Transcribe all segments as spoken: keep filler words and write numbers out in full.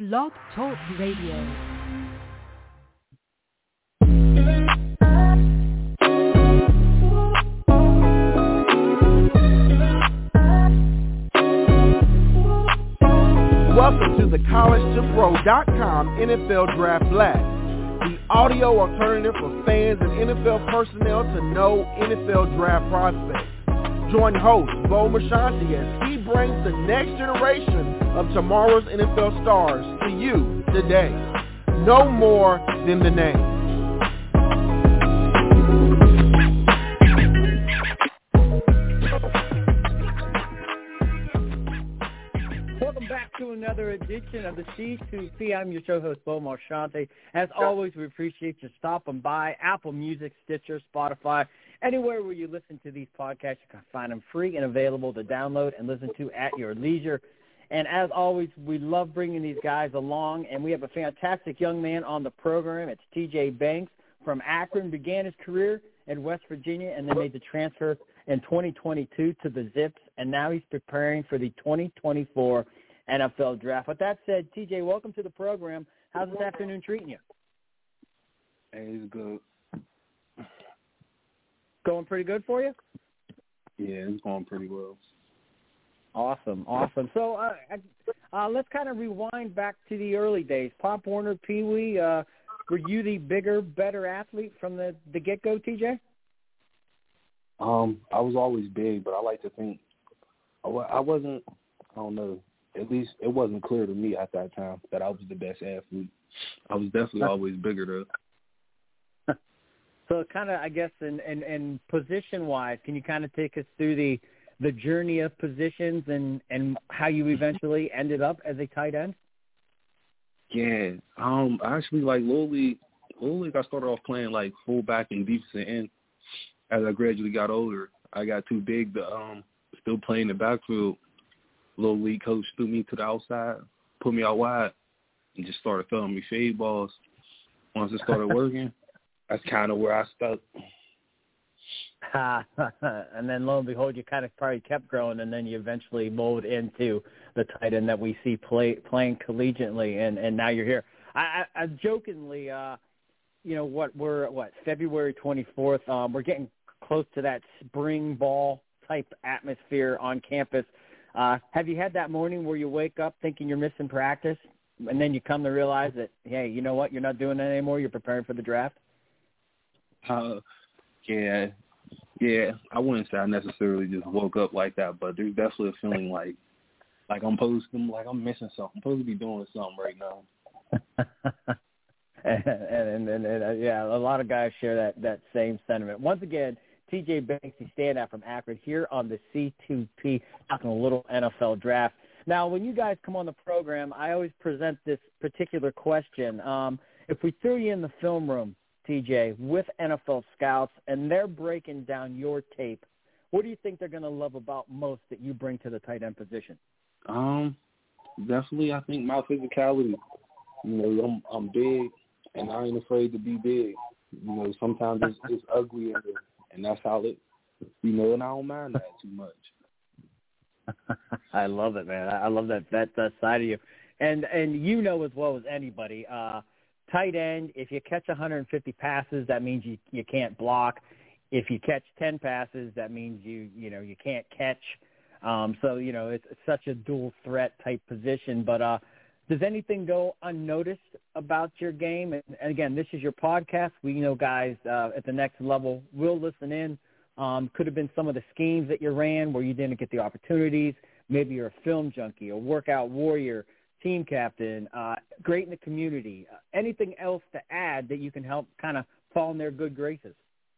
Blog Talk Radio. Welcome to the college to pro dot com N F L Draft Blast, the audio alternative for fans and N F L personnel to know N F L draft prospects. Join host Bo Marchionte as he brings the next generation of tomorrow's N F L stars to you today. No more than the name. To another edition of the C two P. I'm your show host, Bo Marchionte. As always, we appreciate you stopping by. Apple Music, Stitcher, Spotify, anywhere where you listen to these podcasts, you can find them free and available to download and listen to at your leisure. And as always, we love bringing these guys along, and we have a fantastic young man on the program. It's T J Banks from Akron, began his career in West Virginia, and then made the transfer in twenty twenty-two to the Zips, and now he's preparing for the twenty twenty-four N F L Draft. With that said, T J, welcome to the program. How's this afternoon treating you? Hey, it's good. Going pretty good for you? Yeah, it's going pretty well. Awesome, awesome. So uh, uh, let's kind of rewind back to the early days. Pop Warner, Pee Wee, uh, were you the bigger, better athlete from the, the get-go, T J? Um, I was always big, but I like to think I wasn't, I don't know, at least it wasn't clear to me at that time that I was the best athlete. I was definitely always bigger, though. So kind of, I guess, in, in, in position-wise, can you kind of take us through the the journey of positions and, and how you eventually ended up as a tight end? Yeah. Um, actually, like, Little League, Little League, I started off playing, like, fullback and defensive end. As I gradually got older, I got too big to um still play in the backfield. Little League coach threw me to the outside, put me out wide, and just started throwing me fade balls. Once it started working, that's kind of where I stuck. And then, lo and behold, you kind of probably kept growing, and then you eventually molded into the tight end that we see play, playing collegiately, and, and now you're here. I, I, I jokingly, uh, you know, what we're what February twenty-fourth. Um, we're getting close to that spring ball type atmosphere on campus. Uh, have you had that morning where you wake up thinking you're missing practice, and then you come to realize that, hey, you know what, you're not doing that anymore, you're preparing for the draft? Uh, yeah, yeah. I wouldn't say I necessarily just woke up like that, but there's definitely a feeling like like I'm supposed to, like I'm missing something. I'm supposed to be doing something right now. and, and, and, and uh, yeah, a lot of guys share that, that same sentiment. Once again, T J Banks, the standout from Akron, here on the C two P, talking a little N F L draft. Now, when you guys come on the program, I always present this particular question. Um, if we threw you in the film room, T J, with N F L scouts, and they're breaking down your tape, what do you think they're going to love about most that you bring to the tight end position? Um, definitely, I think my physicality. You know, I'm I'm big, and I ain't afraid to be big. You know, sometimes it's, it's ugly and And that's how it, you know, and I don't mind that too much. I love it, man. I love that, that that side of you. And and you know as well as anybody, uh, tight end, if you catch one hundred fifty passes, that means you, you can't block. If you catch ten passes, that means you, you know, you can't catch. Um, so, you know, it's, it's such a dual threat type position. But uh, does anything go unnoticed about your game? And, and again, this is your podcast. We know guys uh, at the next level will listen in. Um, could have been some of the schemes that you ran where you didn't get the opportunities. Maybe you're a film junkie, a workout warrior, team captain, uh, great in the community. Uh, anything else to add that you can help kind of fall in their good graces?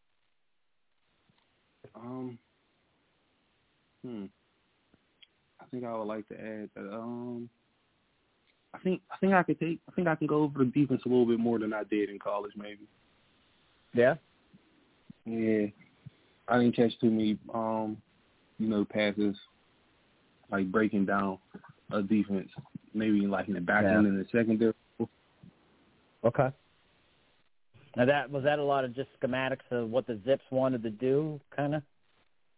Um, hmm. I think I would like to add that. Um, I think I think I could take. I think I can go over the defense a little bit more than I did in college, maybe. Yeah. Yeah. I didn't catch too many, um, you know, passes like breaking down a defense, maybe like in the back yeah. end and the secondary. Okay. Now that was that a lot of just schematics of what the Zips wanted to do, kind of.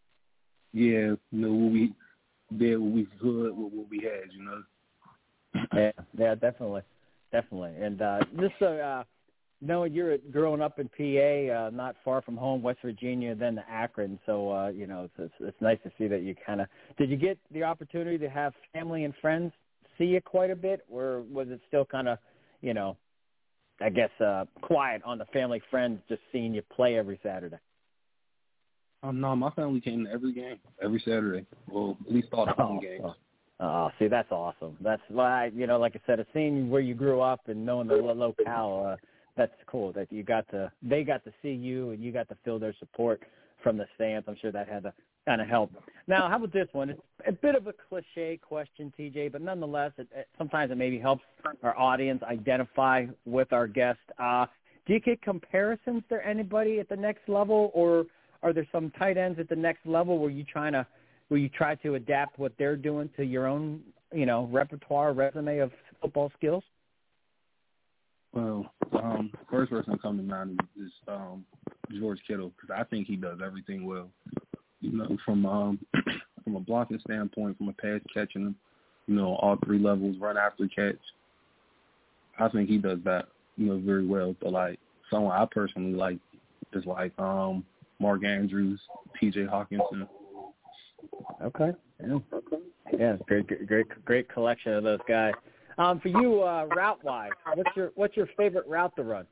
Yeah, you know what we did, what we could, what, what we had, you know. Yeah, yeah, definitely, definitely. And uh, just so uh, knowing you're growing up in P A, uh, not far from home, West Virginia, then to Akron. So uh, you know, it's, it's it's nice to see that you kind of did. You get the opportunity to have family and friends see you quite a bit, or was it still kind of, you know, I guess uh, quiet on the family friends, just seeing you play every Saturday? Um, no, my family came to every game, every Saturday. Well, at least all the home Oh, games. oh. Oh, see, that's awesome. That's why, you know, like I said, seeing where you grew up and knowing the locale, uh, that's cool that you got to, they got to see you and you got to feel their support from the stands. I'm sure that had to kind of help. Now, how about this one? It's a bit of a cliche question, T J, but nonetheless, it, it, sometimes it maybe helps our audience identify with our guest. Uh, do you get comparisons to anybody at the next level, or are there some tight ends at the next level where you trying to, where you try to adapt what they're doing to your own, you know, repertoire, resume of football skills? Well, um, first person that comes to mind is um, George Kittle, because I think he does everything well. You know, from um, from a blocking standpoint, from a pass catching, you know, all three levels, run after catch. I think he does that, you know, very well. But like someone I personally like is like um, Mark Andrews, T J Hawkinson. Okay. Yeah. Yeah. Great, great, great collection of those guys. Um, for you, uh, route wise, what's your what's your favorite route to run?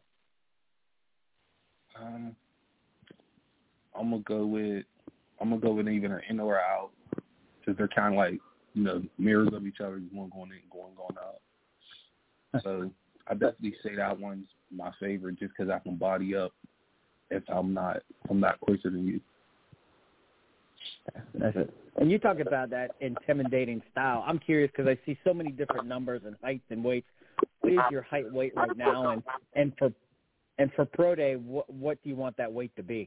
Um, I'm gonna go with I'm gonna go with either an in or out, because they're kind of like, you know, mirrors of each other. One going in, going going out. So I definitely say that one's my favorite, just because I can body up if I'm not if I'm not quicker than you. That's it. And you talk about that intimidating style. I'm curious because I see so many different numbers and heights and weights. What is your height weight right now? And, and for and for pro day, what what do you want that weight to be?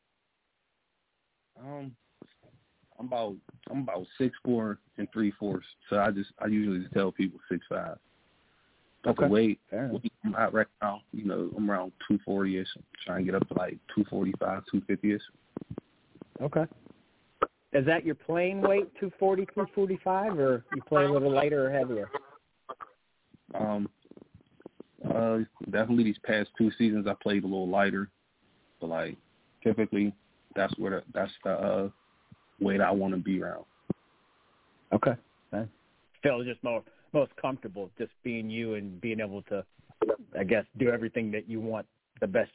Um, I'm about I'm about six four and three fourths. So I just I usually just tell people six five. But Okay. the weight, Fair weight I'm at right now, you know, I'm around two forty ish. I'm trying to get up to like two forty five, two fifty ish. Okay. Is that your playing weight, two forty, two forty-five, or you play a little lighter or heavier? Um, uh, definitely these past two seasons I played a little lighter, but like typically that's where the, that's the uh, weight I want to be around. Okay. okay. Feel just more most comfortable just being you and being able to, I guess, do everything that you want the best.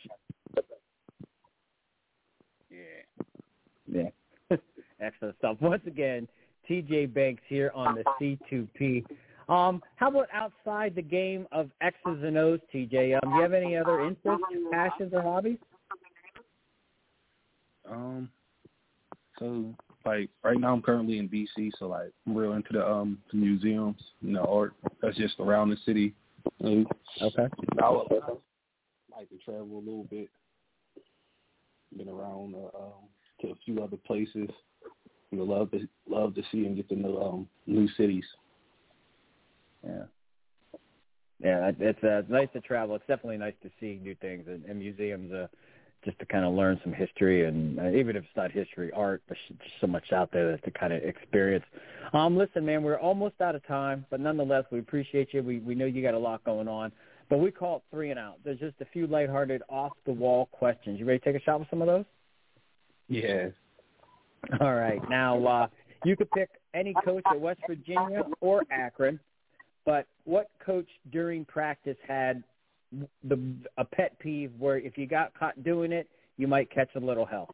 Yeah. Yeah. Excellent stuff. Once again, T J Banks here on the C two P. Um, how about outside the game of X's and O's, T J? Um, do you have any other interests, passions, or hobbies? Um, so like right now I'm currently in D C, so like I'm real into the um the museums, you know, art that's just around the city. And okay. I would like to travel a little bit. Been around uh, um, to a few other places. You know, love to love to see and get to know um, new cities. Yeah, yeah, it's uh, it's nice to travel. It's definitely nice to see new things and, and museums, uh, just to kind of learn some history and uh, even if it's not history, art. There's just so much out there to kind of experience. Um, listen, man, we're almost out of time, but nonetheless, we appreciate you. We we know you got a lot going on, but we call it three and out. There's just a few lighthearted, off the wall questions. You ready to take a shot with some of those? Yeah. All right. Now, uh, you could pick any coach at West Virginia or Akron, but what coach during practice had the a pet peeve where if you got caught doing it, you might catch a little hell?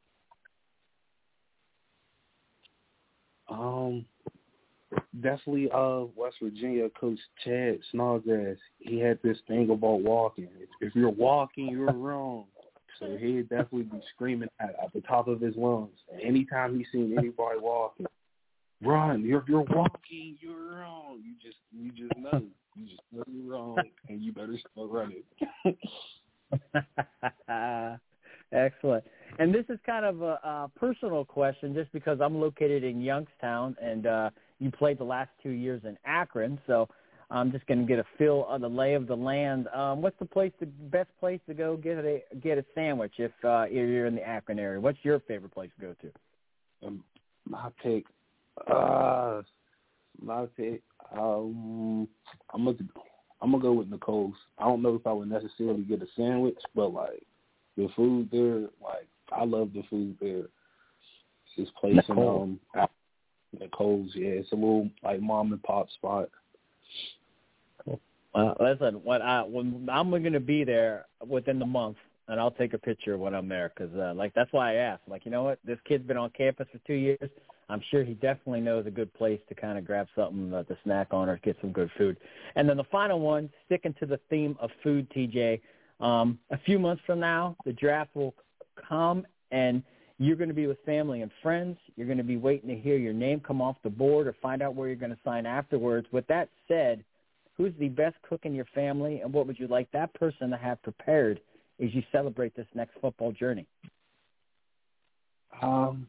Um, definitely uh, West Virginia coach Chad Snodgrass. He had this thing about walking. If, if you're walking, you're wrong. So he'd definitely be screaming at, at the top of his lungs. Anytime he seen anybody walking, run. If you're walking, you're wrong. You just you just know. You just know you're wrong, and you better start running. Excellent. And this is kind of a, a personal question just because I'm located in Youngstown, and uh, you played the last two years in Akron, so I'm just going to get a feel of the lay of the land. Um, what's the place, the best place to go get a get a sandwich if uh, you're in the Akron area? What's your favorite place to go to? Um, my pick, uh, My pick, um, I'm gonna I'm gonna go with Nicole's. I don't know if I would necessarily get a sandwich, but like the food there, like I love the food there. This place Nicole. in um Nicole's, yeah, it's a little like mom and pop spot. Uh, listen, what I when I'm going to be there within the month, and I'll take a picture when I'm there because, uh, like, that's why I asked. Like, you know what? This kid's been on campus for two years. I'm sure he definitely knows a good place to kind of grab something uh, to snack on or get some good food. And then the final one, sticking to the theme of food, T J. Um, a few months from now, the draft will come, and you're going to be with family and friends. You're going to be waiting to hear your name come off the board or find out where you're going to sign afterwards. With that said, who's the best cook in your family, and what would you like that person to have prepared as you celebrate this next football journey? Um,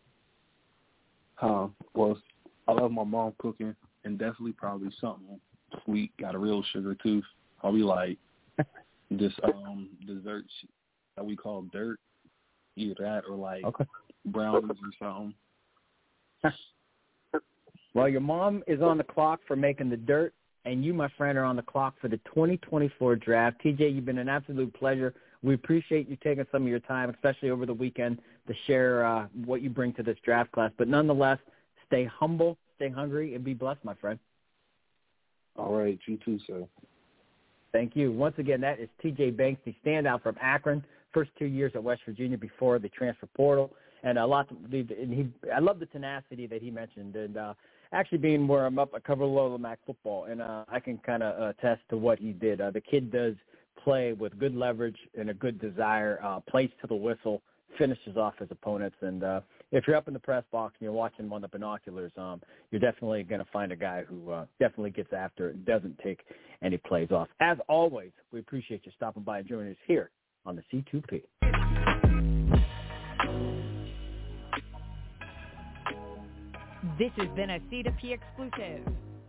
um, well, I love my mom cooking, and definitely probably something sweet, got a real sugar tooth. I'll be like this um dessert that we call dirt, either that or like okay. brownies or something. Well, your mom is on the clock for making the dirt, and you, my friend, are on the clock for the twenty twenty-four draft. T J, you've been an absolute pleasure. We appreciate you taking some of your time, especially over the weekend, to share uh, what you bring to this draft class. But nonetheless, stay humble, stay hungry, and be blessed, my friend. All right, you too, sir. Thank you. Once again, that is T J Banks, the standout from Akron, first two years at West Virginia before the transfer portal. And a lot. To, and he, I love the tenacity that he mentioned. And uh, actually being where I'm up, I cover Loyola Mac football, and uh, I can kind of uh, attest to what he did. Uh, the kid does play with good leverage and a good desire, uh, plays to the whistle, finishes off his opponents. And uh, if you're up in the press box and you're watching him on the binoculars, um, you're definitely going to find a guy who uh, definitely gets after it and doesn't take any plays off. As always, we appreciate you stopping by and joining us here on the C two P. This has been a C two P exclusive.